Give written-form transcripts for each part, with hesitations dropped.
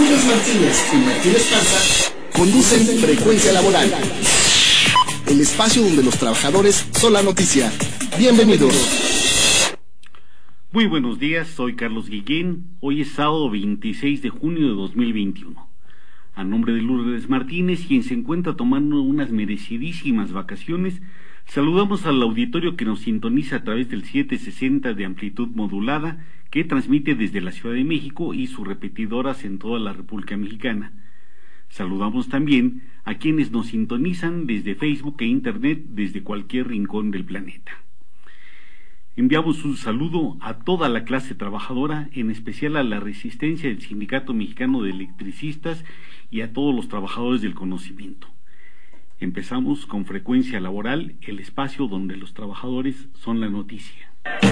Lourdes Martínez y Martín Esparza conducen Frecuencia Laboral, el espacio donde los trabajadores son la noticia. Bienvenidos. Muy buenos días, soy Carlos Guillén. Hoy es sábado 26 de junio de 2021. A nombre de Lourdes Martínez, quien se encuentra tomando unas merecidísimas vacaciones, saludamos al auditorio que nos sintoniza a través del 760 de amplitud modulada, que transmite desde la Ciudad de México y sus repetidoras en toda la República Mexicana. Saludamos también a quienes nos sintonizan desde Facebook e Internet desde cualquier rincón del planeta. Enviamos un saludo a toda la clase trabajadora, en especial a la resistencia del Sindicato Mexicano de Electricistas y a todos los trabajadores del conocimiento. Empezamos con Frecuencia Laboral, el espacio donde los trabajadores son la noticia.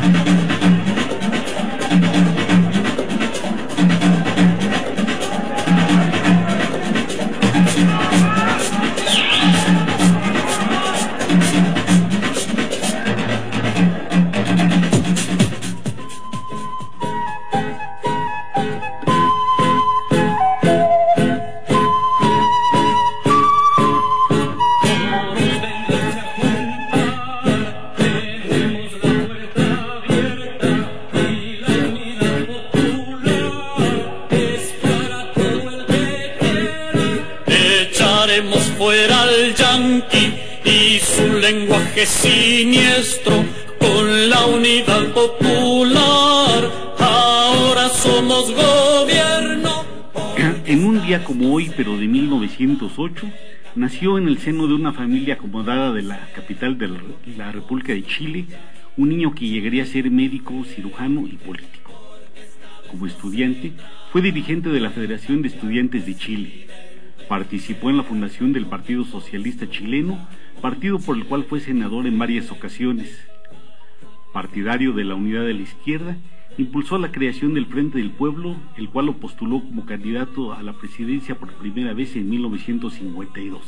Fuera al yanqui y su lenguaje siniestro, con la unidad popular, ahora somos gobierno. En un día como hoy, pero de 1908, nació en el seno de una familia acomodada de la capital de la República de Chile, un niño que llegaría a ser médico, cirujano y político. Como estudiante, fue dirigente de la Federación de Estudiantes de Chile. Participó en la fundación del Partido Socialista Chileno, partido por el cual fue senador en varias ocasiones. Partidario de la unidad de la izquierda, impulsó la creación del Frente del Pueblo, el cual lo postuló como candidato a la presidencia por primera vez en 1952.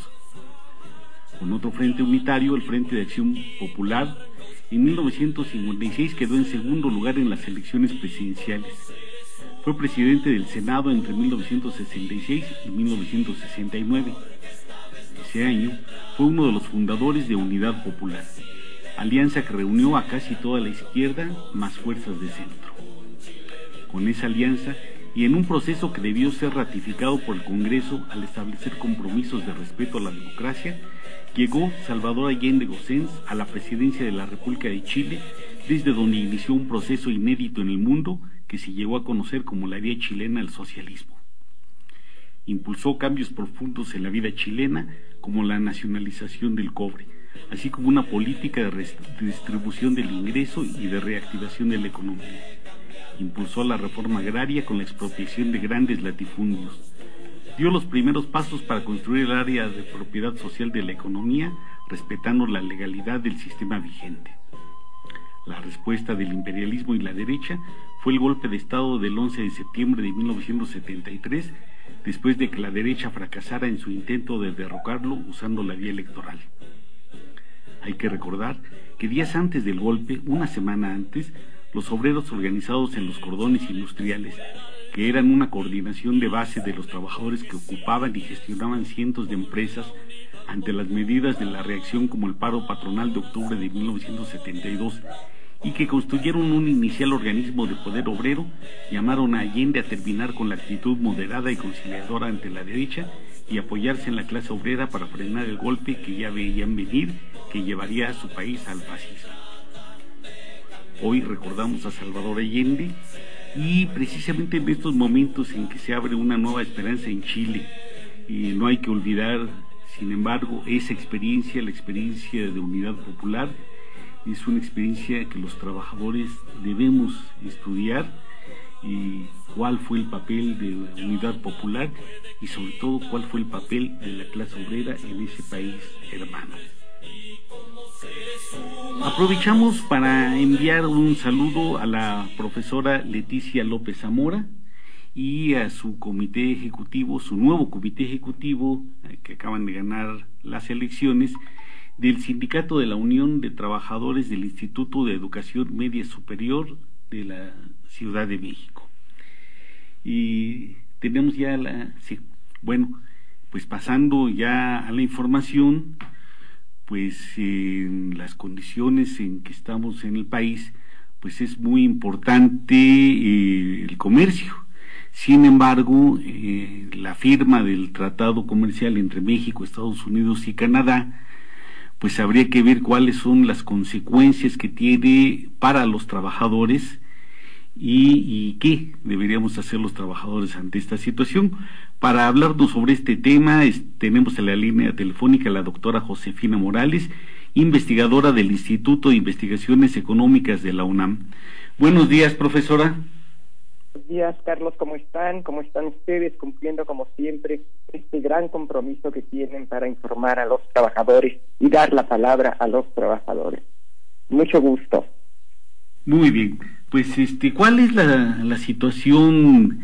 Con otro frente unitario, el Frente de Acción Popular, en 1956 quedó en segundo lugar en las elecciones presidenciales. Fue presidente del Senado entre 1966 y 1969. Ese año fue uno de los fundadores de Unidad Popular, alianza que reunió a casi toda la izquierda más fuerzas de centro. Con esa alianza, y en un proceso que debió ser ratificado por el Congreso al establecer compromisos de respeto a la democracia, llegó Salvador Allende Gossens a la presidencia de la República de Chile, desde donde inició un proceso inédito en el mundo que se llegó a conocer como la vía chilena al socialismo. Impulsó cambios profundos en la vida chilena, como la nacionalización del cobre, así como una política de redistribución del ingreso y de reactivación de la economía. Impulsó la reforma agraria con la expropiación de grandes latifundios. Dio los primeros pasos para construir el área de propiedad social de la economía, respetando la legalidad del sistema vigente. La respuesta del imperialismo y la derecha fue el golpe de Estado del 11 de septiembre de 1973, después de que la derecha fracasara en su intento de derrocarlo usando la vía electoral. Hay que recordar que días antes del golpe, una semana antes, los obreros organizados en los cordones industriales, que eran una coordinación de base de los trabajadores que ocupaban y gestionaban cientos de empresas, ante las medidas de la reacción como el paro patronal de octubre de 1972, y que constituyeron un inicial organismo de poder obrero, llamaron a Allende a terminar con la actitud moderada y conciliadora ante la derecha y apoyarse en la clase obrera para frenar el golpe que ya veían venir, que llevaría a su país al fascismo. Hoy recordamos a Salvador Allende, y precisamente en estos momentos en que se abre una nueva esperanza en Chile, y no hay que olvidar, sin embargo, esa experiencia, la experiencia de Unidad Popular, es una experiencia que los trabajadores debemos estudiar, y cuál fue el papel de Unidad Popular y sobre todo cuál fue el papel de la clase obrera en ese país hermano. Aprovechamos para enviar un saludo a la profesora Leticia López Zamora y a su comité ejecutivo, su nuevo comité ejecutivo, que acaban de ganar las elecciones, del Sindicato de la Unión de Trabajadores del Instituto de Educación Media Superior de la Ciudad de México. Y tenemos ya sí. Bueno, pues pasando ya a la información, pues en las condiciones en que estamos en el país, pues es muy importante el comercio. Sin embargo, la firma del tratado comercial entre México, Estados Unidos y Canadá, pues habría que ver cuáles son las consecuencias que tiene para los trabajadores y qué deberíamos hacer los trabajadores ante esta situación. Para hablarnos sobre este tema, tenemos en la línea telefónica a la doctora Josefina Morales, investigadora del Instituto de Investigaciones Económicas de la UNAM. Buenos días, profesora. Buenos días, Carlos, ¿cómo están? ¿Cómo están ustedes cumpliendo, como siempre, este gran compromiso que tienen para informar a los trabajadores y dar la palabra a los trabajadores? Mucho gusto. Muy bien, pues ¿cuál es la situación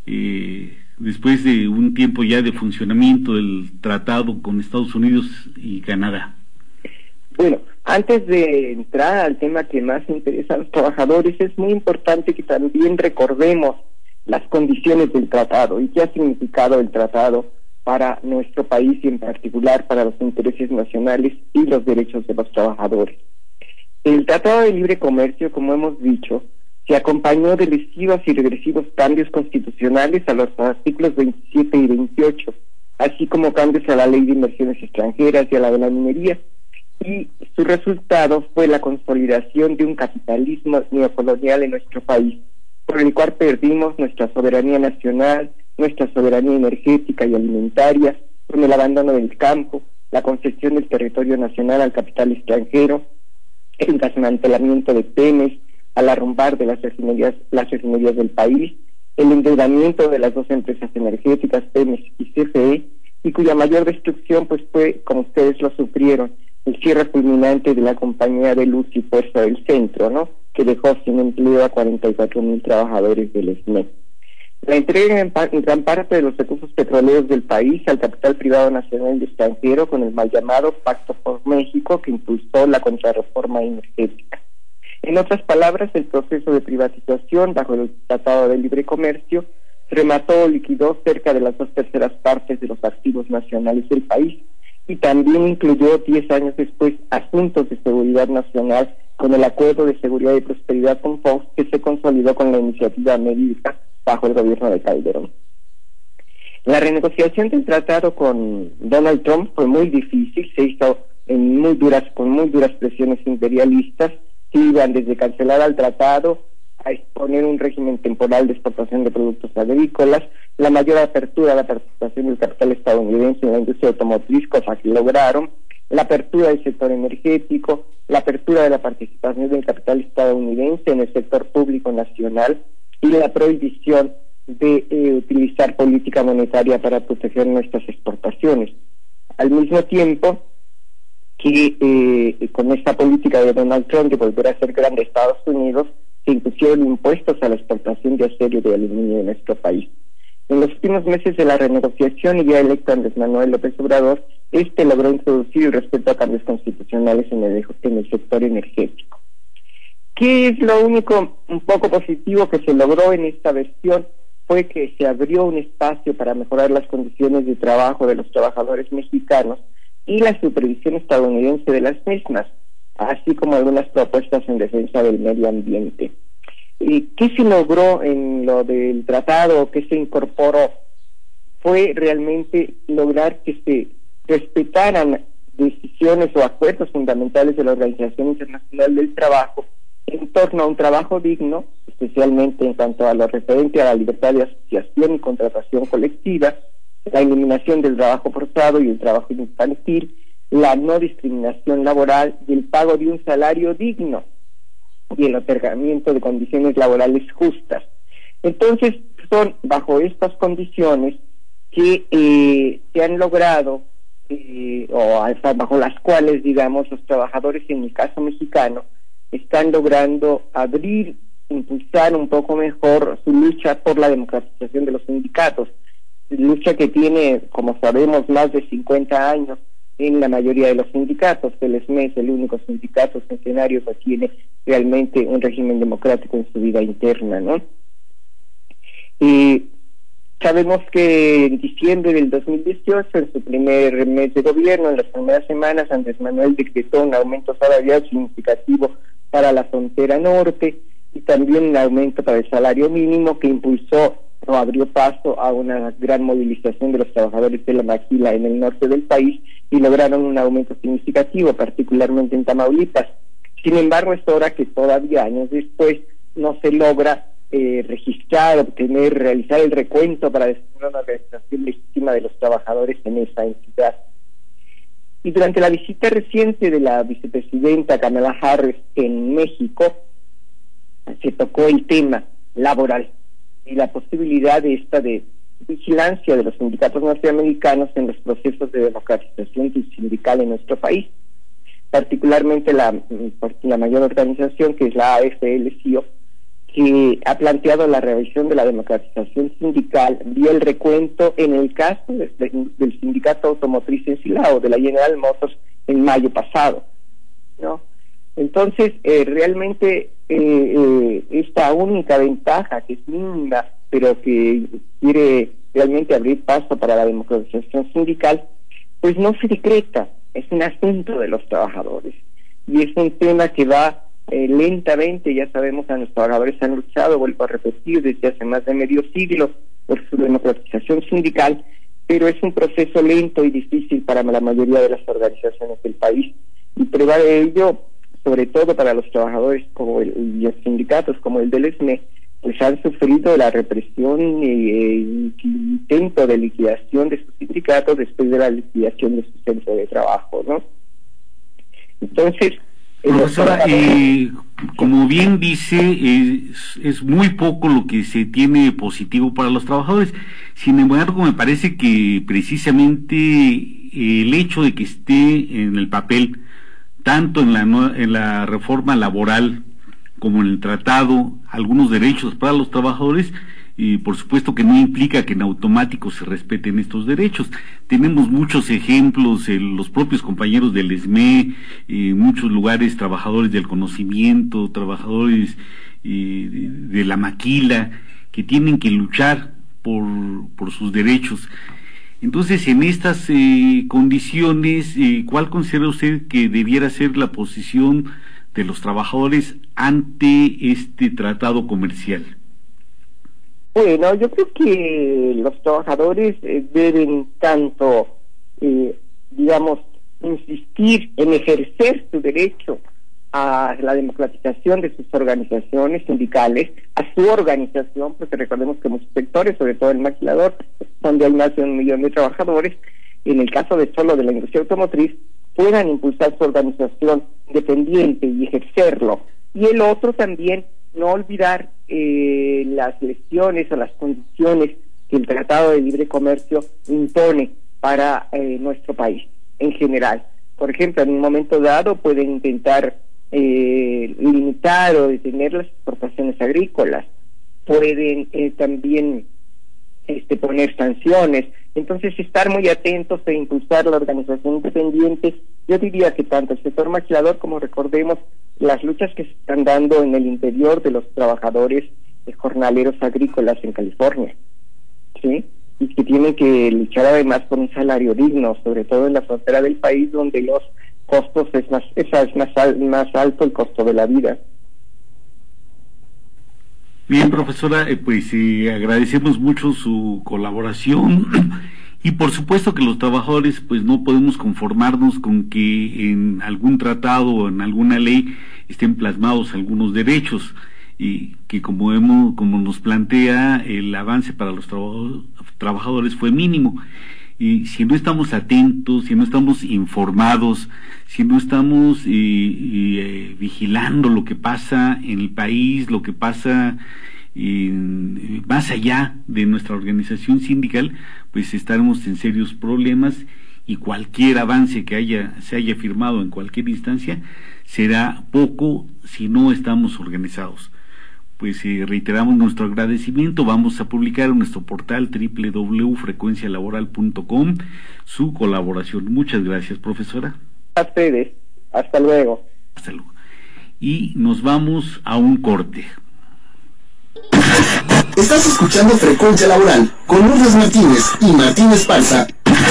después de un tiempo ya de funcionamiento del tratado con Estados Unidos y Canadá? Bueno, antes de entrar al tema que más interesa a los trabajadores, es muy importante que también recordemos las condiciones del tratado y qué ha significado el tratado para nuestro país y en particular para los intereses nacionales y los derechos de los trabajadores. El Tratado de Libre Comercio, como hemos dicho, se acompañó de lesivos y regresivos cambios constitucionales a los artículos 27 y 28, así como cambios a la Ley de Inversiones Extranjeras y a la de la minería, y su resultado fue la consolidación de un capitalismo neocolonial en nuestro país, por el cual perdimos nuestra soberanía nacional, nuestra soberanía energética y alimentaria, con el abandono del campo, la concesión del territorio nacional al capital extranjero, el desmantelamiento de Pemex, al arrumbar de las refinerías del país, el endeudamiento de las dos empresas energéticas, Pemex y CFE, y cuya mayor destrucción pues fue, como ustedes lo sufrieron, el cierre fulminante de la Compañía de Luz y Fuerza del Centro, ¿no?, que dejó sin empleo a 44,000 trabajadores del SME. La entrega en gran parte de los recursos petroleros del país al capital privado nacional y extranjero con el mal llamado Pacto por México, que impulsó la contrarreforma energética. En otras palabras, el proceso de privatización bajo el Tratado de Libre Comercio remató o liquidó cerca de las 2/3 partes de los activos nacionales del país y también incluyó 10 años después asuntos de seguridad nacional con el Acuerdo de Seguridad y Prosperidad con Fox, que se consolidó con la iniciativa Médica bajo el gobierno de Calderón. La renegociación del tratado con Donald Trump fue muy difícil, se hizo con muy duras presiones imperialistas que iban desde cancelar al tratado a exponer un régimen temporal de exportación de productos agrícolas, la mayor apertura a la participación del capital estadounidense en la industria automotriz, cosa que lograron, la apertura del sector energético, la apertura de la participación del capital estadounidense en el sector público nacional y la prohibición de utilizar política monetaria para proteger nuestras exportaciones. Al mismo tiempo que con esta política de Donald Trump de volver a ser grande Estados Unidos, se impusieron impuestos a la exportación de acero y de aluminio en nuestro país. En los últimos meses de la renegociación y ya electo Andrés Manuel López Obrador, logró introducir el respeto a cambios constitucionales en el sector energético. ¿Qué es lo único un poco positivo que se logró en esta versión? Fue que se abrió un espacio para mejorar las condiciones de trabajo de los trabajadores mexicanos y la supervisión estadounidense de las mismas, así como algunas propuestas en defensa del medio ambiente. ¿Qué se logró en lo del tratado? ¿Qué se incorporó? Fue realmente lograr que se respetaran decisiones o acuerdos fundamentales de la Organización Internacional del Trabajo en torno a un trabajo digno, especialmente en cuanto a lo referente a la libertad de asociación y contratación colectiva, la eliminación del trabajo forzado y el trabajo infantil, la no discriminación laboral y el pago de un salario digno y el otorgamiento de condiciones laborales justas. Entonces, son bajo estas condiciones que se han logrado, o hasta bajo las cuales, digamos, los trabajadores, en el caso mexicano, están logrando impulsar un poco mejor su lucha por la democratización de los sindicatos, lucha que tiene, como sabemos, más de 50 años en la mayoría de los sindicatos. El SME es el único sindicato centenario que tiene realmente un régimen democrático en su vida interna, ¿no? Sabemos que en diciembre del 2018, en su primer mes de gobierno, en las primeras semanas, Andrés Manuel decretó un aumento salarial significativo para la frontera norte y también un aumento para el salario mínimo que impulsó o abrió paso a una gran movilización de los trabajadores de la maquila en el norte del país y lograron un aumento significativo, particularmente en Tamaulipas. Sin embargo, es hora que todavía años después no se logra registrar, obtener, realizar el recuento para definir una organización legítima de los trabajadores en esa entidad. Y durante la visita reciente de la vicepresidenta Kamala Harris en México, se tocó el tema laboral y la posibilidad de vigilancia de los sindicatos norteamericanos en los procesos de democratización sindical en nuestro país, particularmente la mayor organización, que es la AFL-CIO, que ha planteado la revisión de la democratización sindical vía el recuento en el caso del sindicato automotriz en Silao, de la General Motors, en mayo pasado, ¿no? Entonces, realmente esta única ventaja, que es mínima, pero que quiere realmente abrir paso para la democratización sindical, pues no se decreta, es un asunto de los trabajadores. Y es un tema que va lentamente. Ya sabemos que los trabajadores han luchado, vuelvo a repetir, desde hace más de medio siglo por su democratización sindical, pero es un proceso lento y difícil para la mayoría de las organizaciones del país. Y prueba de ello, sobre todo para los trabajadores y los sindicatos como el del SME, pues han sufrido la represión y intento de liquidación de sus sindicatos después de la liquidación de su centro de trabajo, ¿no? Entonces, profesora, como bien dice, es muy poco lo que se tiene positivo para los trabajadores. Sin embargo, me parece que precisamente el hecho de que esté en el papel, tanto en la reforma laboral como en el tratado, algunos derechos para los trabajadores, y por supuesto que no implica que en automático se respeten estos derechos. Tenemos muchos ejemplos, los propios compañeros del SME, muchos lugares, trabajadores del conocimiento, trabajadores de la maquila, que tienen que luchar por sus derechos. Entonces, en estas condiciones, ¿cuál considera usted que debiera ser la posición de los trabajadores ante este tratado comercial? Bueno, yo creo que los trabajadores deben tanto, insistir en ejercer su derecho a la democratización de sus organizaciones sindicales, a su organización, porque recordemos que muchos sectores, sobre todo el maquilador, donde hay más de 1 millón de trabajadores, en el caso de solo de la industria automotriz, puedan impulsar su organización independiente y ejercerlo. Y el otro también, no olvidar las lesiones o las condiciones que el Tratado de Libre Comercio impone para nuestro país en general. Por ejemplo, en un momento dado pueden intentar limitar o detener las exportaciones agrícolas, pueden también poner sanciones. Entonces, estar muy atentos e impulsar la organización independiente. Yo diría que tanto el sector maquilador como, recordemos, las luchas que se están dando en el interior de los trabajadores jornaleros agrícolas en California, ¿sí? Y que tienen que luchar además por un salario digno, sobre todo en la frontera del país, donde los costos es más alto el costo de la vida. Bien, profesora, agradecemos mucho su colaboración y por supuesto que los trabajadores pues no podemos conformarnos con que en algún tratado o en alguna ley estén plasmados algunos derechos y que como nos plantea el avance para los trabajadores fue mínimo. Y si no estamos atentos, si no estamos informados, si no estamos vigilando lo que pasa en el país, lo que pasa más allá de nuestra organización sindical, pues estaremos en serios problemas y cualquier avance que se haya firmado en cualquier instancia será poco si no estamos organizados. Pues reiteramos nuestro agradecimiento. Vamos a publicar en nuestro portal www.frecuencialaboral.com su colaboración. Muchas gracias, profesora. A ustedes. Hasta luego. Hasta luego. Y nos vamos a un corte. Estás escuchando Frecuencia Laboral con Lourdes Martínez y Martín Esparza.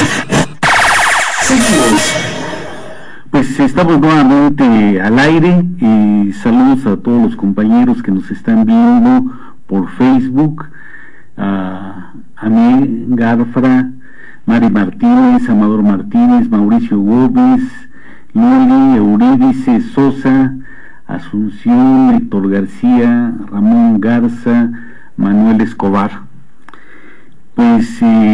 Seguimos. Pues estamos nuevamente al aire y saludos a todos los compañeros que nos están viendo por Facebook, a mí, Garfra, Mari Martínez, Amador Martínez, Mauricio Gómez, Luli, Eurídice Sosa, Asunción, Héctor García, Ramón Garza, Manuel Escobar. Pues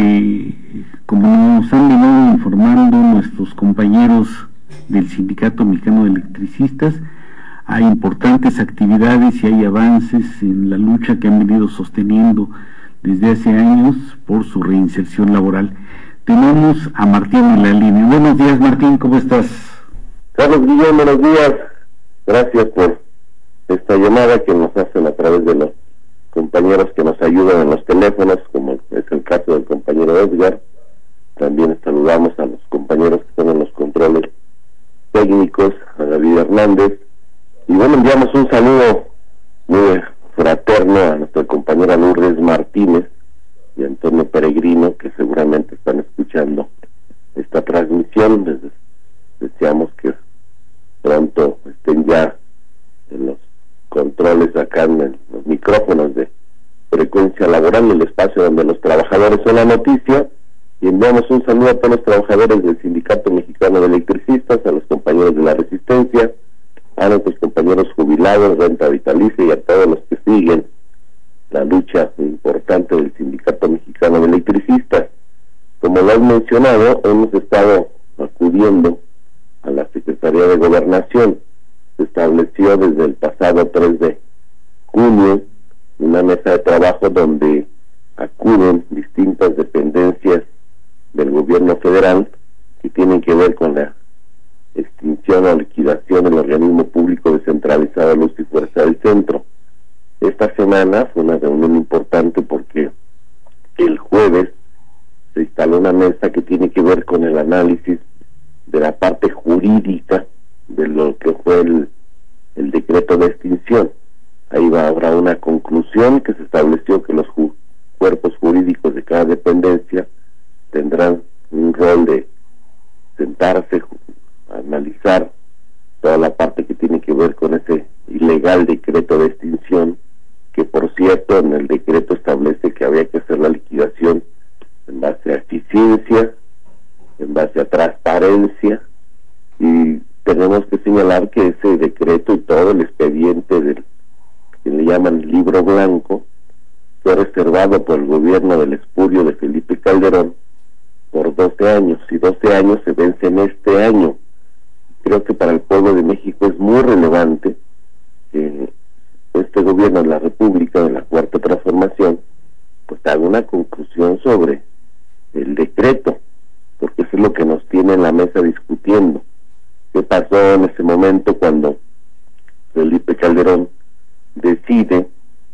como nos han venido informando nuestros compañeros del Sindicato Mexicano de Electricistas, hay importantes actividades y hay avances en la lucha que han venido sosteniendo desde hace años por su reinserción laboral. Tenemos a Martín en la línea. Buenos días, Martín, ¿cómo estás? Carlos Guillén, buenos días. Gracias por esta llamada que nos hacen a través de los compañeros que nos ayudan en los teléfonos, como es el caso del compañero Edgar. También saludamos a los compañeros que están en los controles técnicos, a David Hernández. Y bueno, enviamos un saludo muy fraterno a nuestra compañera Lourdes Martínez y Antonio Peregrino, que seguramente están escuchando esta transmisión. Deseamos que pronto estén ya en los controles acá en los micrófonos de Frecuencia Laboral, el espacio donde los trabajadores son la noticia. Y enviamos un saludo a todos los trabajadores del Sindicato Mexicano de Electricistas, a los compañeros de la Resistencia, a nuestros compañeros jubilados, renta vitalicia y a todos los que siguen la lucha importante del Sindicato Mexicano de Electricistas. Como lo has mencionado, hemos estado acudiendo a la Secretaría de Gobernación. Se estableció desde el pasado 3 de junio una mesa de trabajo donde acuden distintas dependencias del gobierno federal que tienen que ver con la extinción o liquidación del organismo público descentralizado Luz y Fuerza del Centro. Esta semana fue una reunión importante porque el jueves se instaló una mesa que tiene que ver con el análisis de la parte jurídica de lo que fue el decreto de extinción. Ahí habrá una conclusión que se estableció que los cuerpos jurídicos de cada dependencia tendrán un rol de sentarse, analizar toda la parte que tiene que ver con ese ilegal decreto de extinción, que por cierto en el decreto establece que había que hacer la liquidación en base a eficiencia, en base a transparencia, y tenemos que señalar que ese decreto y todo el expediente del que le llaman libro blanco fue reservado por el gobierno del expurio de Felipe Calderón por 12 años, y 12 años se vencen este año. Creo que para el pueblo de México es muy relevante que este gobierno de la República, de la Cuarta Transformación, pues haga una conclusión sobre el decreto, porque eso es lo que nos tiene en la mesa discutiendo. ¿Qué pasó en ese momento cuando Felipe Calderón decide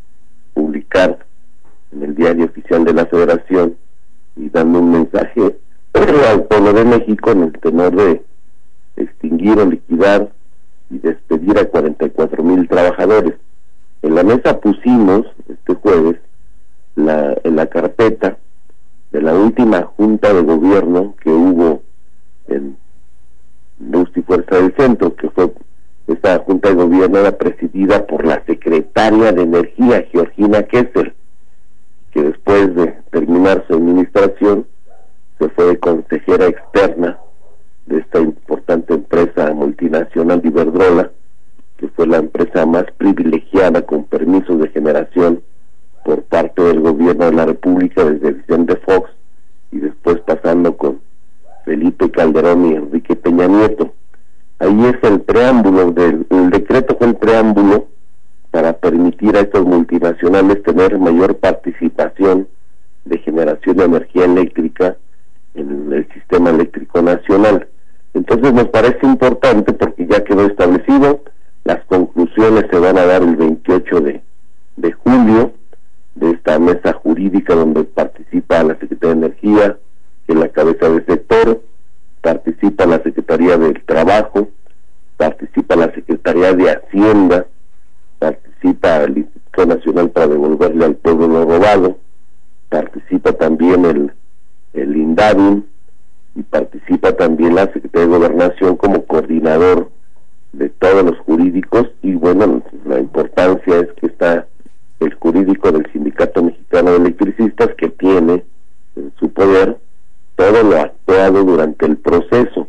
publicar en el Diario Oficial de la Federación y dando un mensaje al pueblo de México en el tenor de extinguir o liquidar y despedir a 44,000 trabajadores? En la mesa pusimos este jueves en la carpeta de la última junta de gobierno que hubo en Luz y Fuerza del Centro, que fue esta junta de gobierno era presidida por la secretaria de Energía, Georgina Kessel, que después de terminar su administración se fue consejera externa de esta importante empresa multinacional de Iberdrola, que fue la empresa más privilegiada con permisos de generación por parte del gobierno de la República desde Vicente Fox y después pasando con Felipe Calderón y Enrique Peña Nieto. Ahí es el preámbulo el decreto, fue el preámbulo para permitir a estos multinacionales tener mayor participación de generación de energía eléctrica en el sistema eléctrico nacional. Entonces nos parece importante porque ya quedó establecido, las conclusiones se van a dar el 28 de julio de esta mesa jurídica donde participa la Secretaría de Energía, que es la cabeza del sector, participa la Secretaría del Trabajo, participa la Secretaría de Hacienda, participa el Instituto Consejo Nacional para devolverle al pueblo lo robado, participa también el INDAVIN, y participa también la Secretaría de Gobernación como coordinador de todos los jurídicos. Y bueno, la importancia es que está el jurídico del Sindicato Mexicano de Electricistas, que tiene en su poder todo lo actuado durante el proceso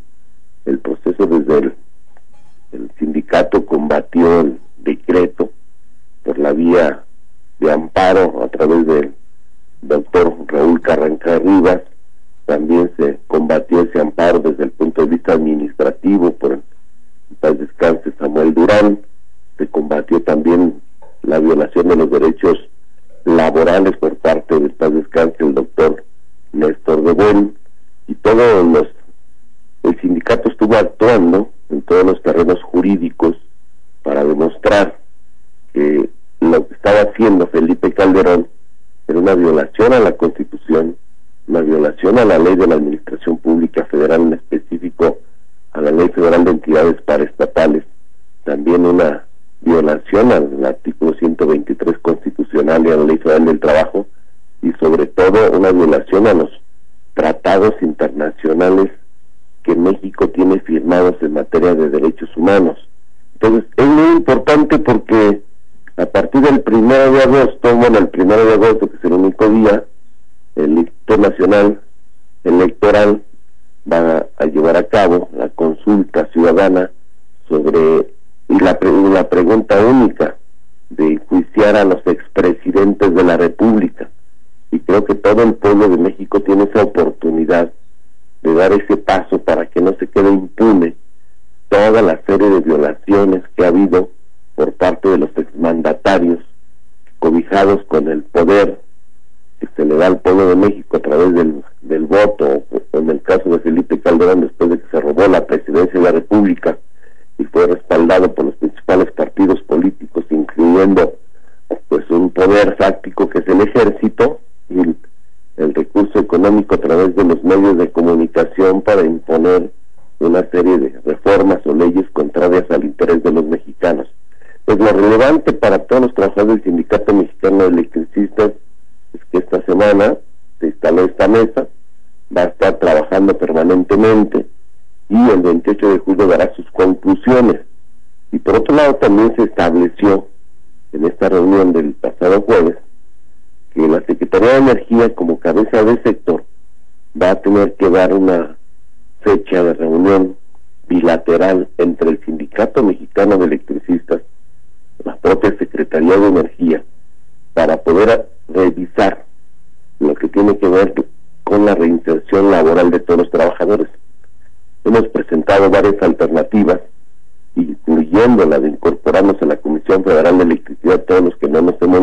desde el sindicato combatió el decreto por la vía de amparo a través del doctor Raúl Carranca Rivas. También se combatió ese amparo desde el punto de vista administrativo por el paz descanse Samuel Durán. Se combatió también la violación de los derechos laborales por parte del paz descanse el doctor Néstor de Buen, y el sindicato estuvo actuando en todos los terrenos jurídicos para demostrar que lo que estaba haciendo Felipe Calderón era una violación a la Constitución, una violación a la ley de la Administración Pública Federal, en específico a la Ley Federal de Entidades Paraestatales, también una violación al artículo 123 constitucional y a la Ley Federal del Trabajo, y sobre todo una violación a los tratados internacionales que México tiene firmados en materia de derechos humanos. Entonces es muy importante porque a partir del 1 de agosto, que es el único día, el Instituto Nacional Electoral va a llevar a cabo la consulta ciudadana sobre la pregunta única de enjuiciar a los expresidentes de la República. Y creo que todo el pueblo de México tiene esa oportunidad de dar ese paso para que no se quede impune toda la serie de violaciones que ha habido por parte de los exmandatarios, cobijados con el poder que se le da al pueblo de México a través del voto, o en el caso de Felipe Calderón, después de que se robó la presidencia de la República y fue respaldado por los principales partidos políticos, incluyendo pues un poder fáctico que es el ejército, y el recurso económico a través de los medios de comunicación para imponer una serie de reformas o leyes contrarias al interés de los mexicanos. Pues lo relevante para todos los trabajadores del Sindicato Mexicano de Electricistas es que esta semana se instaló esta mesa, va a estar trabajando permanentemente y el 28 de julio dará sus conclusiones. Y por otro lado también se estableció en esta reunión del pasado jueves que la Secretaría de Energía, como cabeza de sector, va a tener que dar una fecha de reunión bilateral entre el Sindicato Mexicano de Electricistas, la propia Secretaría de Energía, para poder revisar lo que tiene que ver con la reinserción laboral de todos los trabajadores. Hemos presentado varias alternativas, incluyendo la de incorporarnos a la Comisión Federal de Electricidad, todos los que no nos habíamos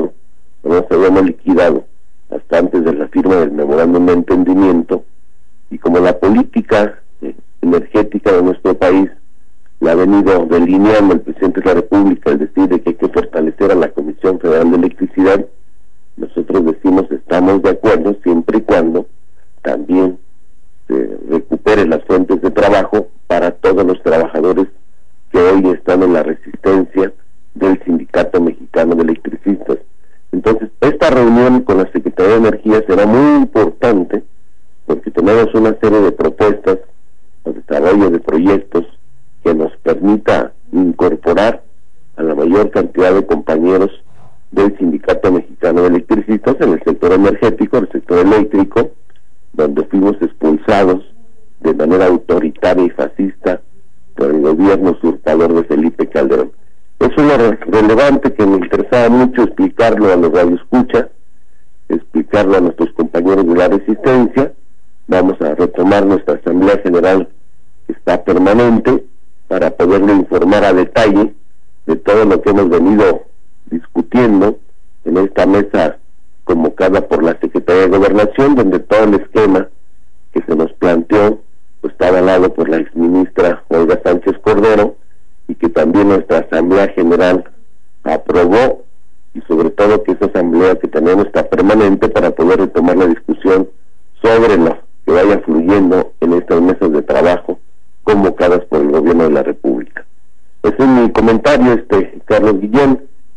liquidado hasta antes de la firma del memorándum de entendimiento. Y como la política energética de nuestro país la ha venido delineando el presidente de la República, el decir de que hay que fortalecer a la Comisión Federal de Electricidad, nosotros decimos estamos de acuerdo siempre y cuando también se recuperen las fuentes de trabajo para todos los trabajadores que hoy están en la resistencia del Sindicato Mexicano de Electricistas. Entonces, esta reunión con la Secretaría de Energía será muy importante porque tenemos una serie de propuestas o desarrollo de proyectos que nos permita incorporar a la mayor cantidad de compañeros del Sindicato Mexicano de Electricistas en el sector energético, el sector eléctrico, donde fuimos expulsados de manera autoritaria y fascista por el gobierno usurpador de Felipe Calderón. Eso es lo relevante que me interesaba mucho explicarlo a los radioescuchas, explicarlo a nuestros compañeros de la Resistencia. Vamos a retomar nuestra Asamblea General, que está permanente, para poderle informar a detalle de todo lo que hemos venido discutiendo en esta mesa convocada por la Secretaría de Gobernación, donde todo el esquema que se nos planteó pues está avalado por la exministra Olga Sánchez Cordero, y que también nuestra Asamblea General aprobó, y sobre todo que esa asamblea que tenemos está permanente para poder retomar la discusión sobre lo que vaya fluyendo en estas mesas de trabajo convocadas por el gobierno de la República. Ese es mi comentario, Carlos Guillén,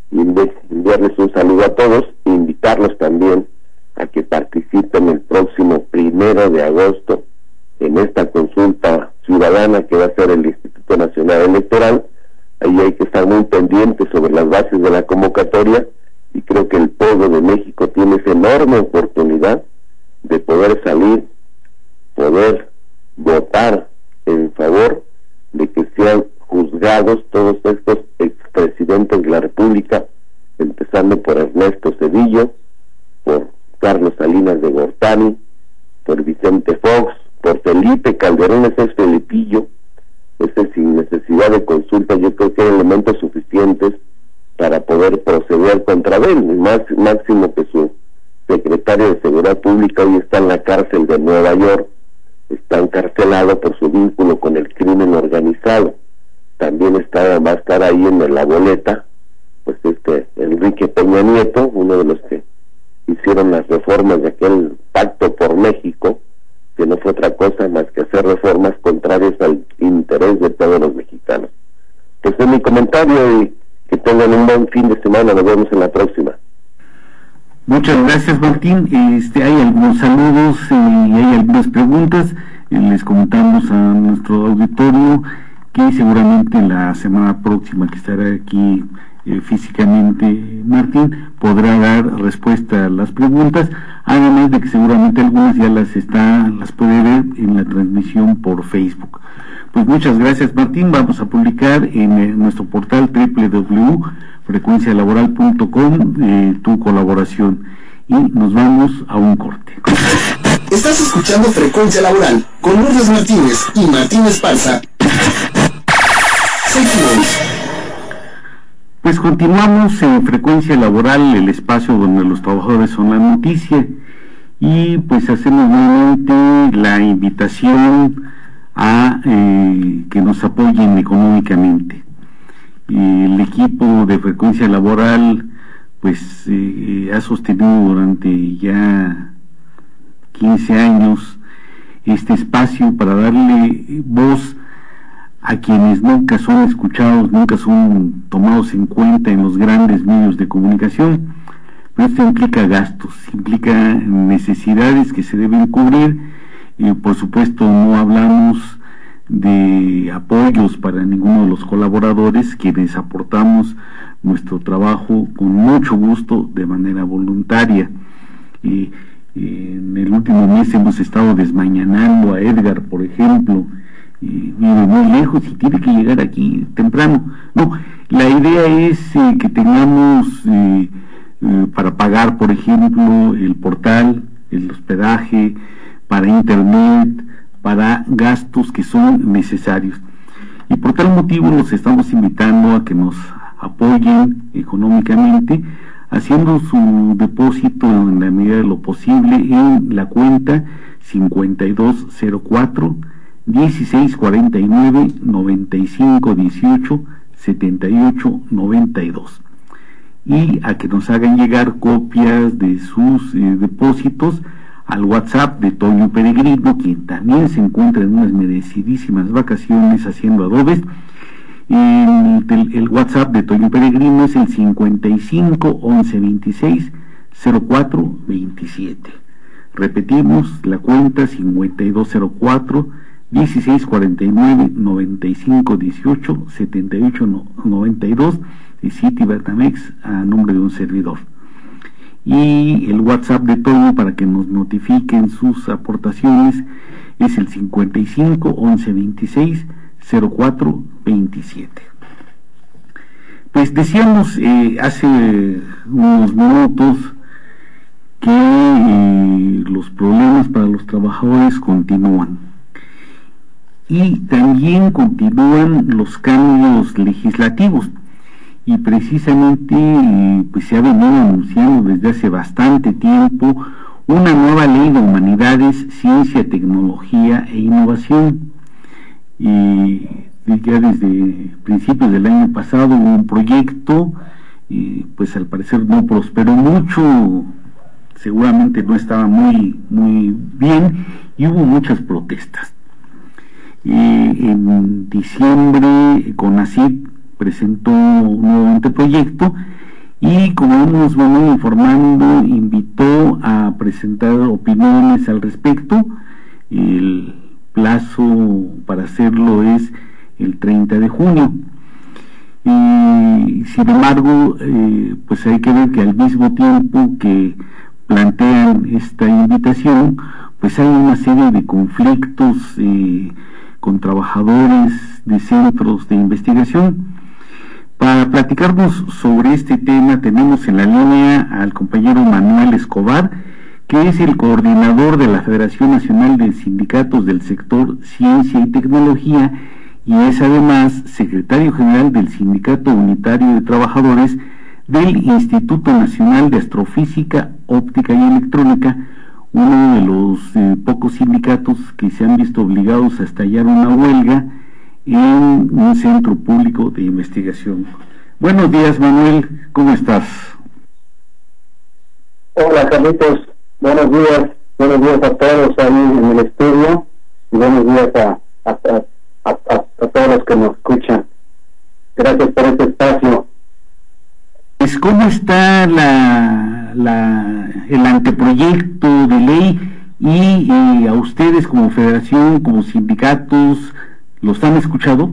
enviarles un saludo a todos e invitarlos también a que participen el próximo 1 de agosto en esta consulta ciudadana que va a ser el Instituto Nacional Electoral. Ahí hay que estar muy pendientes sobre las bases de la convocatoria, y creo que el pueblo de México tiene esa enorme oportunidad de poder salir, poder votar en favor de que sean juzgados todos estos expresidentes de la República, empezando por Ernesto Zedillo, por Carlos Salinas de Gortari, por Vicente Fox, por Felipe Calderón. Ese es Felipillo, ese sin necesidad de consulta. Yo creo que hay elementos suficientes para poder proceder contra él, máximo que su secretario de Seguridad Pública hoy está en la cárcel de Nueva York, está encarcelado por su vínculo con el crimen organizado. También va a estar ahí en la boleta, pues Enrique Peña Nieto, uno de los que hicieron las reformas de aquel Pacto por México, que no fue otra cosa más que hacer reformas contrarias al interés de todos los mexicanos. Pues es mi comentario, y que tengan un buen fin de semana. Nos vemos en la próxima. Muchas gracias, Martín. Hay algunos saludos y hay algunas preguntas. Les comentamos a nuestro auditorio que seguramente la semana próxima que estará aquí físicamente Martín podrá dar respuesta a las preguntas, además de que seguramente algunas ya las puede ver en la transmisión por Facebook. Pues muchas gracias, Martín. Vamos a publicar en nuestro portal www.frecuencialaboral.com tu colaboración, y nos vamos a un corte. Estás escuchando Frecuencia Laboral con Lourdes Martínez y Martín Esparza. Seguimos. Pues continuamos en Frecuencia Laboral, el espacio donde los trabajadores son la noticia, y pues hacemos nuevamente la invitación a que nos apoyen económicamente. El equipo de Frecuencia Laboral pues ha sostenido durante ya 15 años este espacio para darle voz a quienes nunca son escuchados, nunca son tomados en cuenta en los grandes medios de comunicación. Pero esto implica gastos, implica necesidades que se deben cubrir. Por supuesto, no hablamos de apoyos para ninguno de los colaboradores, quienes aportamos nuestro trabajo con mucho gusto de manera voluntaria. En el último mes hemos estado desmañanando a Edgar, por ejemplo, vive muy lejos y tiene que llegar aquí temprano. No, la idea es que tengamos para pagar, por ejemplo, el portal, el hospedaje, para internet, para gastos que son necesarios. Y por tal motivo los estamos invitando a que nos apoyen económicamente, haciendo su depósito en la medida de lo posible en la cuenta 5204 1649 9518 7892, y a que nos hagan llegar copias de sus depósitos al WhatsApp de Toño Peregrino, quien también se encuentra en unas merecidísimas vacaciones haciendo adobes. El WhatsApp de Toño Peregrino es el 55 11 26 04 27. Repetimos, la cuenta 5204 1649 9518 7892 de Citibanamex, a nombre de un servidor. Y el WhatsApp de Toño para que nos notifiquen sus aportaciones es el 55 11 26 04 27. Pues decíamos hace unos minutos que los problemas para los trabajadores continúan, y también continúan los cambios legislativos, y precisamente pues se ha venido anunciando desde hace bastante tiempo una nueva ley de humanidades, ciencia, tecnología e innovación. Y ya desde principios del año pasado hubo un proyecto, pues al parecer no prosperó mucho, seguramente no estaba muy bien, y hubo muchas protestas. En diciembre CONACYT presentó un nuevo anteproyecto, y, como hemos venido informando, invitó a presentar opiniones al respecto. El plazo para hacerlo es el 30 de junio. Y sin embargo, pues hay que ver que al mismo tiempo que plantean esta invitación, pues hay una serie de conflictos con trabajadores de centros de investigación. Para platicarnos sobre este tema tenemos en la línea al compañero Manuel Escobar, que es el coordinador de la Federación Nacional de Sindicatos del Sector Ciencia y Tecnología, y es además secretario general del Sindicato Unitario de Trabajadores del Instituto Nacional de Astrofísica, Óptica y Electrónica, uno de los pocos sindicatos que se han visto obligados a estallar una huelga en un centro público de investigación. Buenos días, Manuel, ¿cómo estás? Hola, Carlitos, buenos días a todos ahí en el estudio, y buenos días a todos los que nos escuchan. Gracias por este espacio. Pues, ¿cómo está el anteproyecto de ley y a ustedes como federación, como sindicatos, los han escuchado?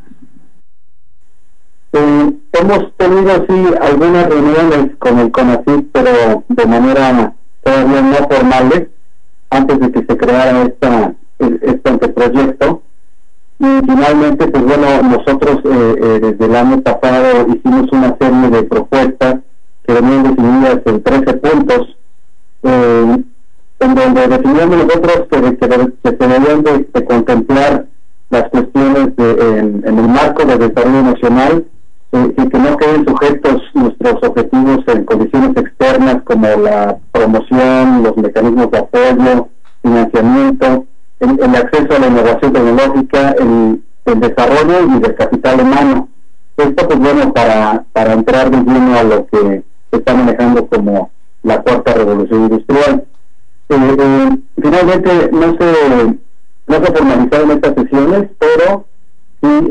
Hemos tenido sí algunas reuniones con el CONACYT, pero de manera todavía no formales, antes de que se creara este anteproyecto. Y finalmente, pues bueno, nosotros desde el año pasado hicimos una serie de propuestas que venían definidas en 13 puntos, en donde definíamos nosotros que se debían de contemplar las cuestiones en el marco del desarrollo nacional, y que no queden sujetos nuestros objetivos en condiciones externas como la promoción, los mecanismos de apoyo, financiamiento, el acceso a la innovación tecnológica, el desarrollo y del capital humano. Esto, pues bueno, para entrar de lleno a lo que se está manejando como la cuarta revolución industrial. Finalmente no se formalizaron estas sesiones, pero sí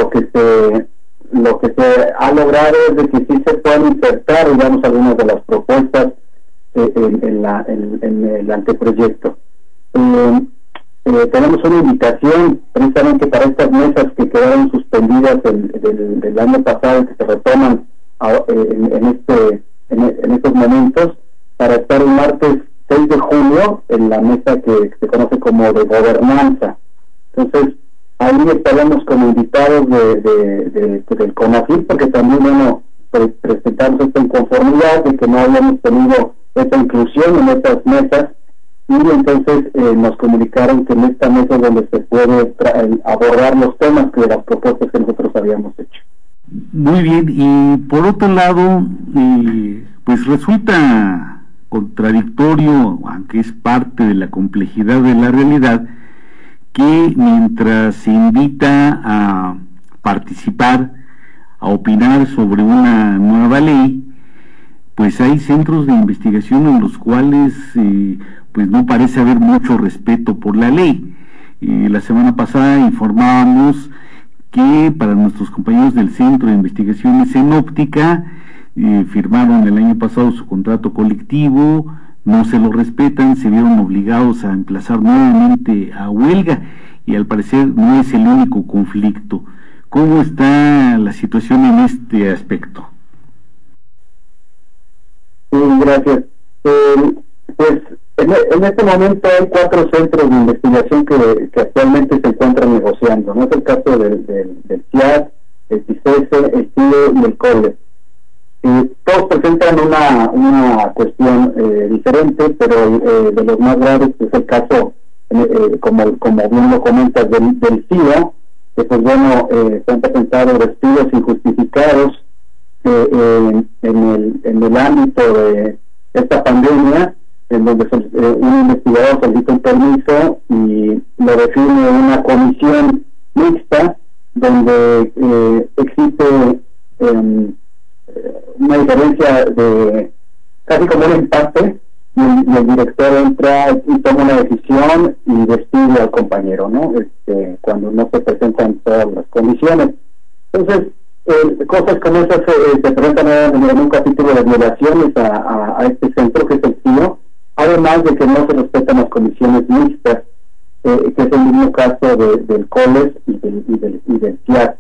lo que se ha logrado es de que sí se puedan insertar, digamos, algunas de las propuestas en el anteproyecto. Tenemos una invitación precisamente para estas mesas que quedaron suspendidas del año pasado, que se retoman en estos momentos, para estar el martes 6 de julio en la mesa que se conoce como de gobernanza. Entonces, ahí estaremos como invitados del CONACYT, porque también, bueno, presentamos esta inconformidad de que no hayamos tenido esta inclusión en estas mesas, y entonces nos comunicaron que en esta mesa es donde se puede abordar los temas de las propuestas que nosotros habíamos hecho. Muy bien, y por otro lado, pues resulta contradictorio, aunque es parte de la complejidad de la realidad, que mientras se invita a participar, a opinar sobre una nueva ley, pues hay centros de investigación en los cuales pues no parece haber mucho respeto por la ley. La semana pasada informábamos que para nuestros compañeros del Centro de Investigaciones en Óptica, firmaron el año pasado su contrato colectivo, no se lo respetan, se vieron obligados a emplazar nuevamente a huelga, y al parecer no es el único conflicto. ¿Cómo está la situación en este aspecto? Sí, gracias. Pues en este momento hay 4 centros de investigación que actualmente se encuentran negociando, ¿no? Es el caso del CIAT, el CICESE, el CIE y el COLE. Todos presentan una cuestión diferente, pero de los más graves es el caso, como bien lo comentas, del CIE, que pues bueno, se han presentado despidos injustificados en el ámbito de esta pandemia, en donde un investigador solicita un permiso y lo define una comisión mixta, donde existe una diferencia de casi como un empate, y el director entra y toma una decisión y despide al compañero, ¿no? Cuando no se presentan todas las condiciones. Entonces, cosas como esas se presentan en un capítulo de violaciones a este centro, que es el CIO, además de que no se respetan las comisiones mixtas, que es el mismo caso del COLES y del CIAT.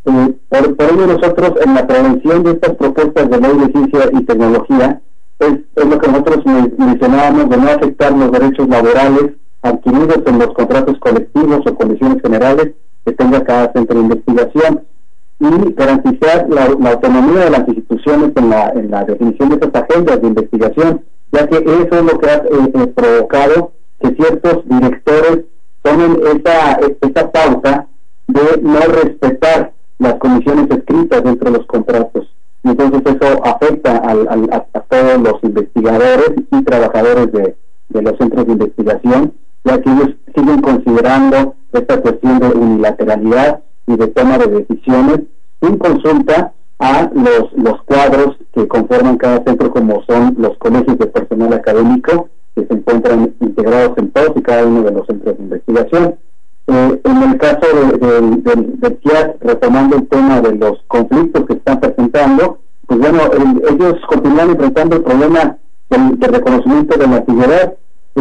Por ello nosotros, en la prevención de estas propuestas de ley de ciencia y tecnología, es lo que nosotros mencionábamos, de no afectar los derechos laborales adquiridos en los contratos colectivos o condiciones generales que tenga cada centro de investigación, y garantizar la autonomía de las instituciones en la definición de estas agendas de investigación, ya que eso es lo que ha provocado que ciertos directores tomen esa pauta de no respetar las condiciones escritas dentro de los contratos. Y entonces eso afecta a todos los investigadores y trabajadores de los centros de investigación, ya que ellos siguen considerando esta cuestión de unilateralidad y de toma de decisiones sin consulta a los cuadros que conforman cada centro, como son los colegios de personal académico que se encuentran integrados en todos y cada uno de los centros de investigación. En el caso del CIAT, retomando el tema de los conflictos que están presentando, pues bueno, ellos continúan enfrentando el problema del reconocimiento de la antigüedad.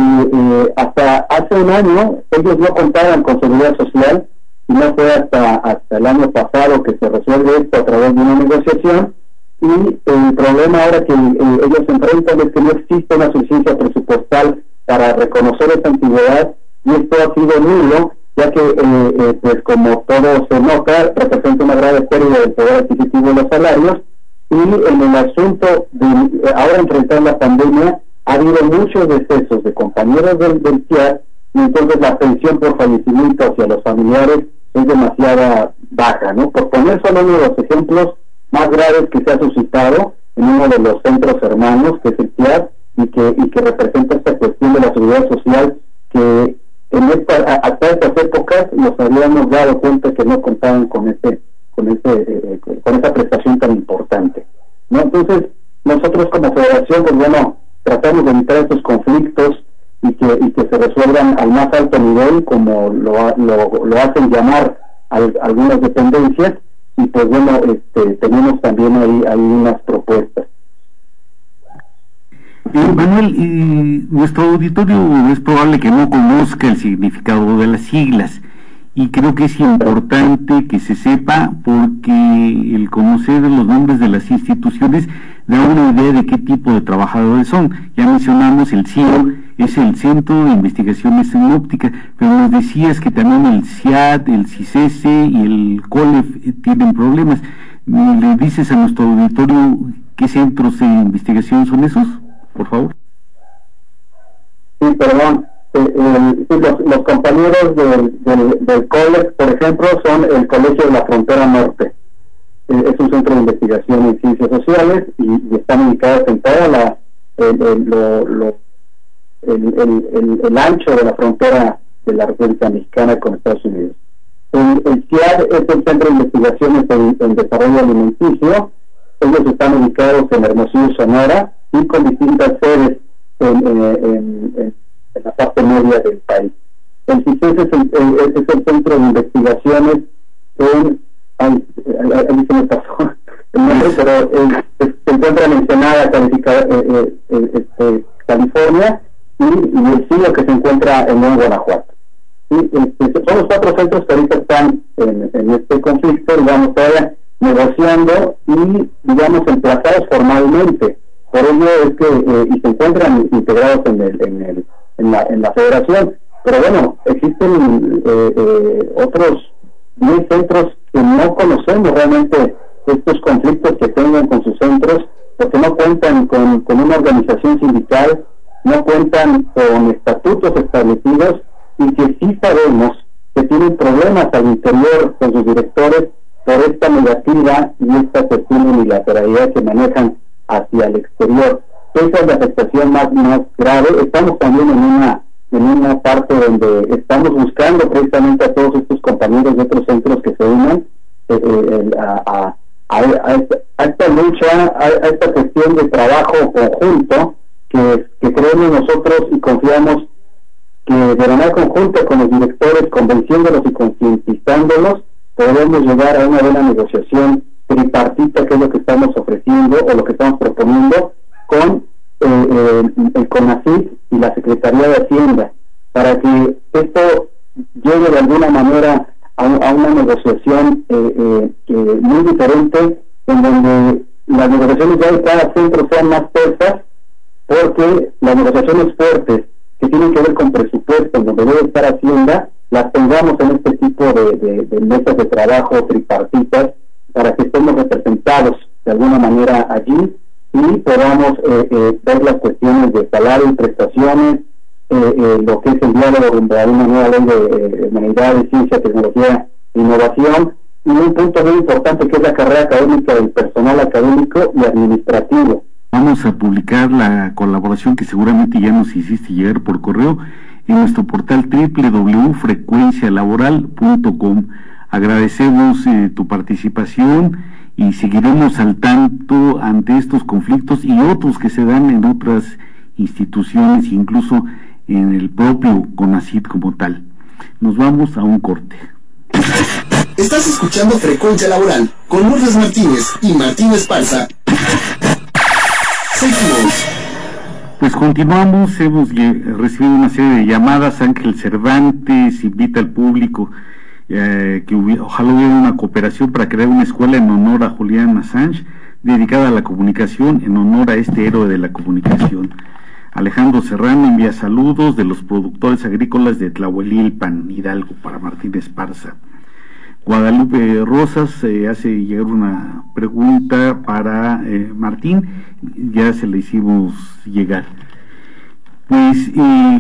Hasta hace un año ellos no contaban con seguridad social, y no fue hasta el año pasado que se resuelve esto a través de una negociación, y el problema ahora que ellos enfrentan es que no existe una suficiencia presupuestal para reconocer esa antigüedad, y esto ha sido nulo, ya que pues como todo se nota, representa una grave pérdida del poder adquisitivo de los salarios, y en el asunto de ahora enfrentar la pandemia ha habido muchos decesos de compañeros del CIAT, y entonces la pensión por fallecimiento hacia los familiares es demasiado baja, ¿no? Por poner solo uno de los ejemplos más graves que se ha suscitado en uno de los centros hermanos, que es el CIAT, y que representa esta cuestión de la seguridad social, que hasta estas épocas nos habíamos dado cuenta que no contaban con esa prestación tan importante, ¿no? Entonces nosotros como federación, pues bueno, tratamos de evitar estos conflictos y que se resuelvan al más alto nivel, como lo hacen llamar algunas dependencias, y pues bueno, tenemos también ahí unas propuestas. Manuel, nuestro auditorio es probable que no conozca el significado de las siglas, y creo que es importante que se sepa, porque el conocer los nombres de las instituciones da una idea de qué tipo de trabajadores son. Ya mencionamos el CIO, es el Centro de Investigaciones en Óptica, pero nos decías que también el CIAT, el CICESE y el COLEF tienen problemas. ¿Le dices a nuestro auditorio qué centros de investigación son esos, por favor? Sí, perdón. Los compañeros del COLEF, por ejemplo, son el Colegio de la Frontera Norte. Es un centro de investigación en ciencias sociales y están ubicados en toda el ancho de la frontera de la República Mexicana con Estados Unidos. El CIAD es el Centro de Investigaciones en Desarrollo Alimenticio. Ellos están ubicados en Hermosillo, Sonora, y con distintas sedes en la parte media del país. El CICES es el Centro de Investigaciones ahí se me pasó el nombre, pero se encuentra en Ensenada, California, y el CIO, que se encuentra en León, Guanajuato. Son los 4 centros que ahorita están en este conflicto, digamos, todavía negociando y, digamos, emplazados formalmente. Por ello es que y se encuentran integrados en la federación. Pero bueno, existen otros 10 centros que no conocemos realmente estos conflictos que tengan con sus centros, porque no cuentan con una organización sindical, no cuentan con estatutos establecidos, y que sí sabemos que tienen problemas al interior con sus directores por esta negativa y esta cuestión de unilateralidad que manejan hacia el exterior. Esa es la afectación más grave. Estamos también en una parte donde estamos buscando precisamente a todos estos compañeros de otros centros que se unan a esta lucha, a esta cuestión de trabajo conjunto que creemos nosotros y confiamos que de manera conjunta con los directores, convenciéndolos y concientizándolos, podremos llegar a una buena negociación tripartita, que es lo que estamos ofreciendo o lo que estamos proponiendo con el CONACYT y la Secretaría de Hacienda, para que esto llegue de alguna manera a una negociación muy diferente, en donde las negociaciones ya de cada centro sean más fuertes, porque las negociaciones fuertes que tienen que ver con presupuestos, donde debe estar Hacienda, las tengamos en este tipo de mesas de trabajo tripartitas, para que estemos representados de alguna manera allí y podamos ver las cuestiones de salario y prestaciones, lo que es el diálogo rumbo a una nueva ley de humanidades, ciencia, tecnología e innovación, y un punto muy importante que es la carrera académica del personal académico y administrativo. Vamos a publicar la colaboración que seguramente ya nos hiciste llegar por correo en nuestro portal www.frecuencialaboral.com. Agradecemos tu participación y seguiremos al tanto ante estos conflictos y otros que se dan en otras instituciones, incluso en el propio CONACYT como tal. Nos vamos a un corte. Estás escuchando Frecuencia Laboral con Lourdes Martínez y Martín Esparza. Seguimos. Pues continuamos, hemos recibido una serie de llamadas. Ángel Cervantes invita al público ojalá hubiera una cooperación para crear una escuela en honor a Julian Assange, dedicada a la comunicación, en honor a este héroe de la comunicación. Alejandro Serrano envía saludos de los productores agrícolas de Tlahuelilpan, Hidalgo, para Martín Esparza. Guadalupe Rosas hace llegar una pregunta para Martín, ya se la hicimos llegar. Pues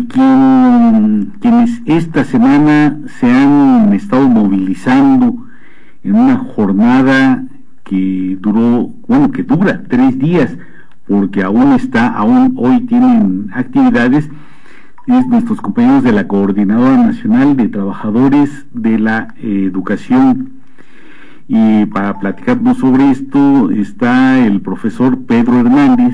quienes esta semana se han estado movilizando en una jornada que dura 3 días, porque aún hoy tienen actividades, es nuestros compañeros de la Coordinadora Nacional de Trabajadores de la Educación. Y para platicarnos sobre esto está el profesor Pedro Hernández,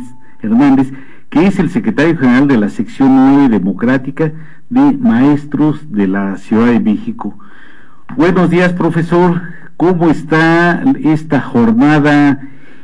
que es el secretario general de la sección 9 democrática de maestros de la Ciudad de México. Buenos días, profesor. ¿Cómo está esta jornada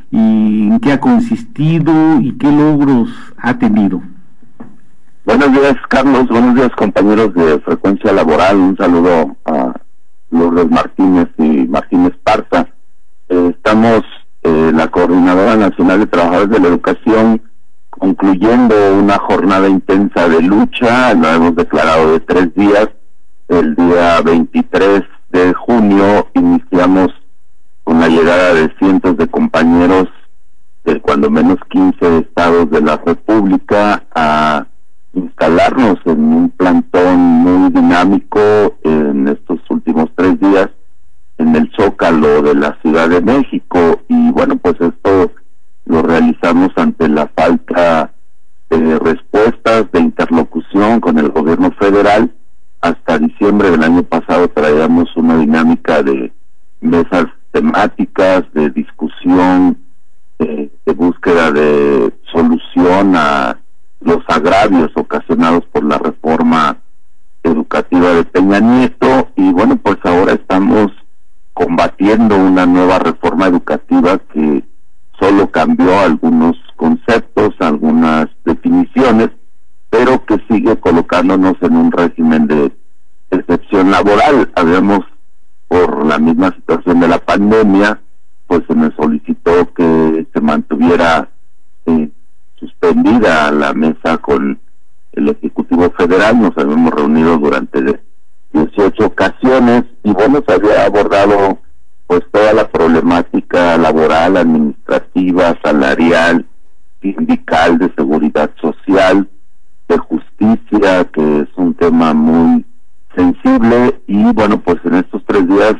y en qué ha consistido y qué logros ha tenido? Buenos días, Carlos. Buenos días, compañeros de Frecuencia Laboral. Un saludo a Lourdes Martínez y Martín Esparza. Estamos la Coordinadora Nacional de Trabajadores de la Educación concluyendo una jornada intensa de lucha. La hemos declarado de 3 días. El día 23 de junio iniciamos con la llegada de cientos de compañeros de cuando menos 15 estados de la República a instalarnos en un plantón muy dinámico en estos últimos 3 días en el Zócalo de la Ciudad de México. Y bueno, pues esto lo realizamos ante la falta de respuestas, de interlocución con el gobierno federal. Hasta diciembre del año pasado traíamos una dinámica de mesas temáticas, de discusión, de búsqueda de solución a los agravios ocasionados por la reforma educativa de Peña Nieto. Y bueno, pues ahora estamos combatiendo una nueva reforma educativa que solo cambió algunos conceptos, algunas definiciones, pero que sigue colocándonos en un régimen de excepción laboral. Habíamos, por la misma situación de la pandemia, pues se me solicitó que se mantuviera suspendida la mesa con el Ejecutivo Federal. Nos habíamos reunido durante 18 ocasiones y bueno, se había abordado pues toda la problemática laboral, administrativa, salarial, sindical, de seguridad social, de justicia, que es un tema muy sensible. Y bueno, pues en estos 3 días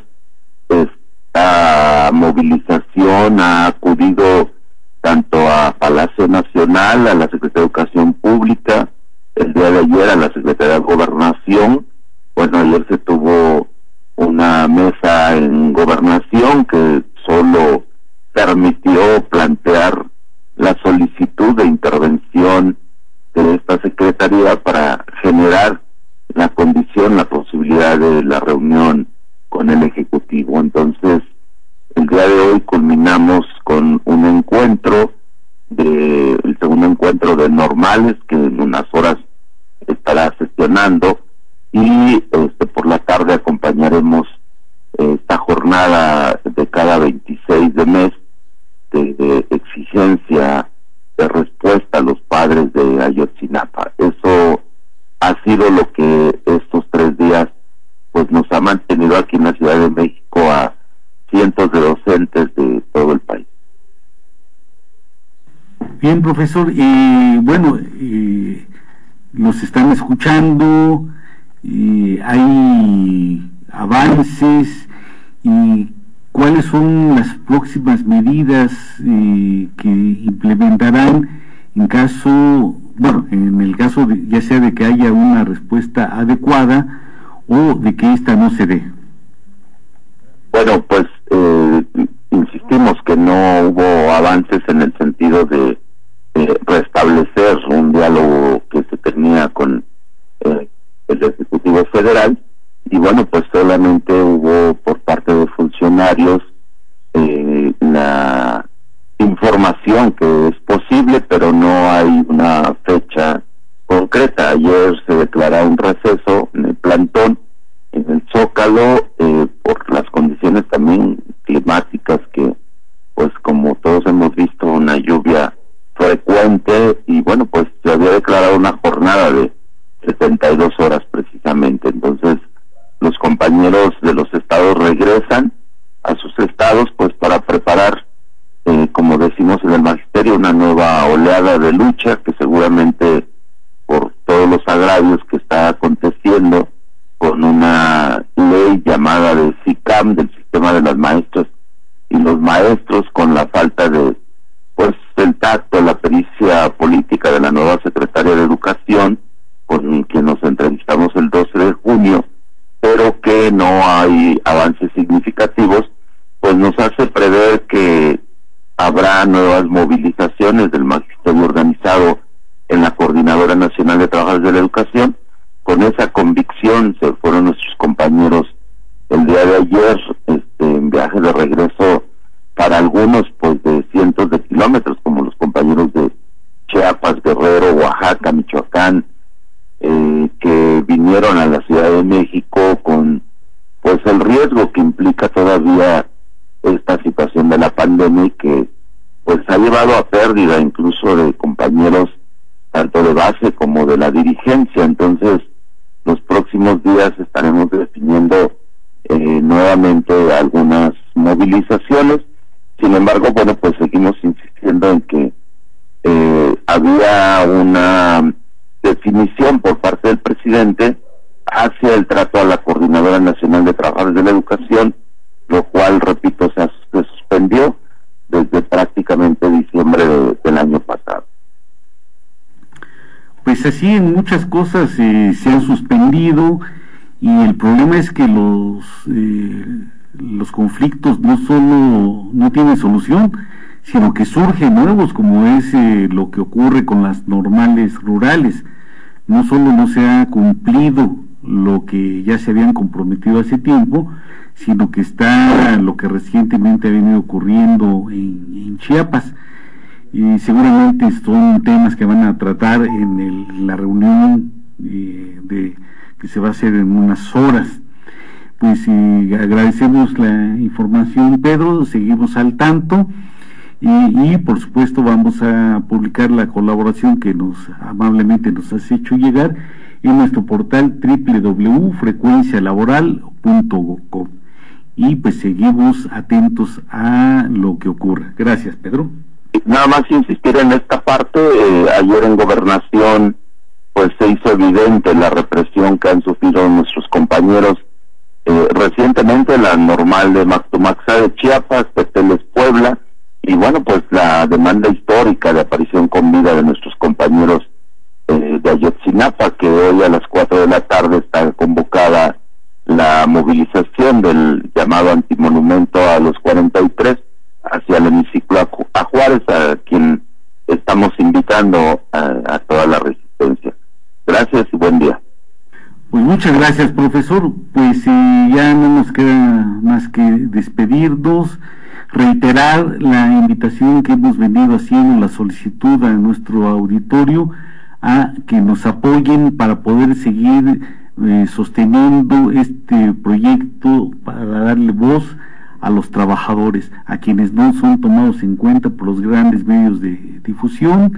esta movilización ha acudido tanto a Palacio Nacional, a la Secretaría de Educación Pública, el día de ayer a la Secretaría de Gobernación. Bueno, ayer se tuvo una mesa en Gobernación que solo permitió plantear la solicitud de intervención de esta Secretaría para generar la condición, la posibilidad de la reunión con el Ejecutivo. Entonces, el día de hoy culminamos con un encuentro, el segundo encuentro de normales, que en unas horas estará sesionando, y por la tarde acompañaremos esta jornada de cada 26 de mes de exigencia de respuesta a los padres de Ayotzinapa. Eso ha sido lo que estos 3 días pues nos ha mantenido aquí en la Ciudad de México a cientos de docentes de todo el país. Bien, profesor, bueno, los están escuchando, hay avances, y cuáles son las próximas medidas que implementarán en el caso de, ya sea de que haya una respuesta adecuada o de que esta no se dé. Bueno, pues insistimos que no hubo avances en el sentido de restablecer un diálogo que se tenía con el Ejecutivo Federal, y bueno, pues solamente hubo por parte de funcionarios la información que es posible, pero no hay una fecha concreta. Ayer se declaró un receso en el plantón, en el Zócalo, por las condiciones también climáticas que, pues como todos hemos visto, una lluvia frecuente, y bueno, pues se había declarado una jornada de 72 horas precisamente. Entonces los compañeros de los estados regresan a sus estados pues para preparar, como decimos en el magisterio, una nueva oleada de lucha que seguramente, por todos los agravios que está aconteciendo con una ley llamada de SICAM, del sistema de las maestras y los maestros, con la falta de pues el tacto, la pericia política de la nueva secretaria de Educación, con quien nos entrevistamos el 12 de junio, pero que no hay avances significativos, pues nos hace prever que habrá nuevas movilizaciones del magisterio organizado en la Coordinadora Nacional de Trabajadores de la Educación. Con esa convicción se fueron nuestros compañeros el día de ayer en viaje de regreso, para algunos pues de cientos de kilómetros, como los compañeros de Chiapas, Guerrero, Oaxaca, Michoacán, que vinieron a la Ciudad de México con pues el riesgo que implica todavía esta situación de la pandemia, y que pues ha llevado a pérdida incluso de compañeros tanto de base como de la dirigencia. Entonces los próximos días estaremos definiendo nuevamente algunas movilizaciones. Sin embargo, bueno, pues seguimos insistiendo en que había una definición por parte del presidente hacia el trato a la Coordinadora Nacional de Trabajadores de la Educación, lo cual, repito, se suspendió desde prácticamente diciembre del año pasado. Pues así en muchas cosas se han suspendido, y el problema es que los conflictos no tienen solución, sino que surgen nuevos, como es lo que ocurre con las normales rurales. No solo no se ha cumplido lo que ya se habían comprometido hace tiempo, sino que está lo que recientemente ha venido ocurriendo en Chiapas, y seguramente son temas que van a tratar en la reunión que se va a hacer en unas horas. Pues agradecemos la información, Pedro, seguimos al tanto, y por supuesto vamos a publicar la colaboración que amablemente nos has hecho llegar en nuestro portal www.frecuencialaboral.com, y pues seguimos atentos a lo que ocurra. Gracias, Pedro. Nada más insistir en esta parte. Ayer en Gobernación pues se hizo evidente la represión que han sufrido nuestros compañeros. Recientemente la normal de Mactumaxá de Chiapas, Peteles, Puebla, y bueno, pues la demanda histórica de aparición con vida de nuestros compañeros de Ayotzinapa, que hoy a las 4 de la tarde está convocada la movilización del llamado antimonumento a los 43 hacia el hemiciclo a Juárez, a quien estamos invitando a toda la resistencia. Gracias y buen día. Pues muchas gracias, profesor. Pues ya no nos queda más que despedirnos. reiterar la invitación que hemos venido haciendo, la solicitud a nuestro auditorio a que nos apoyen para poder seguir sosteniendo este proyecto, para darle voz a los trabajadores, a quienes no son tomados en cuenta por los grandes medios de difusión.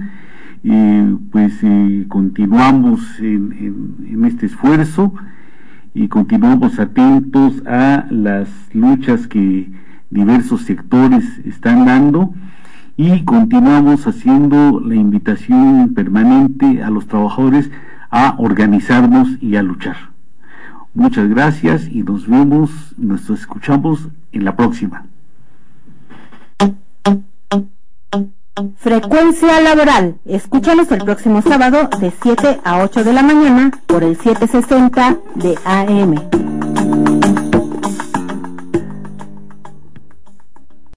Continuamos en este esfuerzo y continuamos atentos a las luchas que diversos sectores están dando, y continuamos haciendo la invitación permanente a los trabajadores a organizarnos y a luchar. Muchas gracias y nos vemos, nos escuchamos en la próxima. Frecuencia Laboral. Escúchanos el próximo sábado de 7 a 8 de la mañana por el 760 de AM.